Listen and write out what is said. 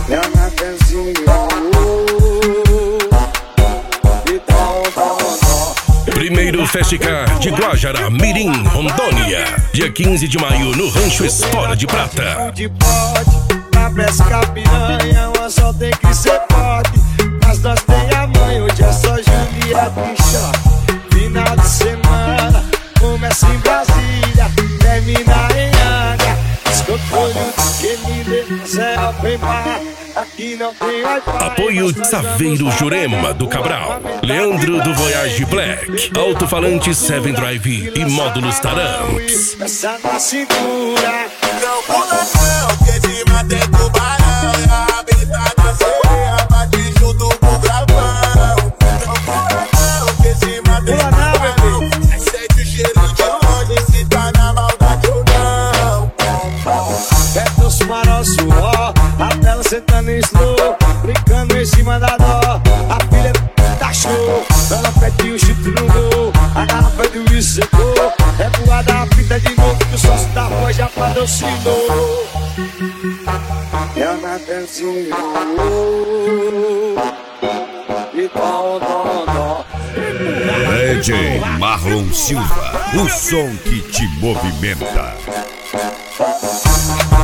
é a Natanzinha. Primeiro Festicar de Guajará, Mirim, Rondônia. Dia 15 de maio no Rancho Espora de Prata. De pote, pra pescar piranha, uma só tem que ser forte. Mas nós tem a mãe, hoje é só Julieta e Choque. Final de semana, começa em Brasília, termina em Angra. Escocolho que me dê, Zé Open Bar. Aqui não tem Wi-Fi. Apoio Saveiro Jurema do Cabral, Leandro do Voyage Black, Alto-falante 7 Drive e módulos Taramps. Essa na cintura. Não pula não, que de mate tubarão. É a rabeta da sereia, bate junto com o gravão. Não pula não, que de mate tubarão. É sente o cheiro de longe, se tá na maldade ou não. Perto os farol suor, a tela sentando em slow, brincando em cima da dó. A filha tá show, ela pede o chute no gol. A garrafa do uísque secou, é voada a fita de novo, que o sócio da voz já patrocinou. É a Natanzinha. E dó, dó, dó. DJ Marlon Silva, o som que te movimenta.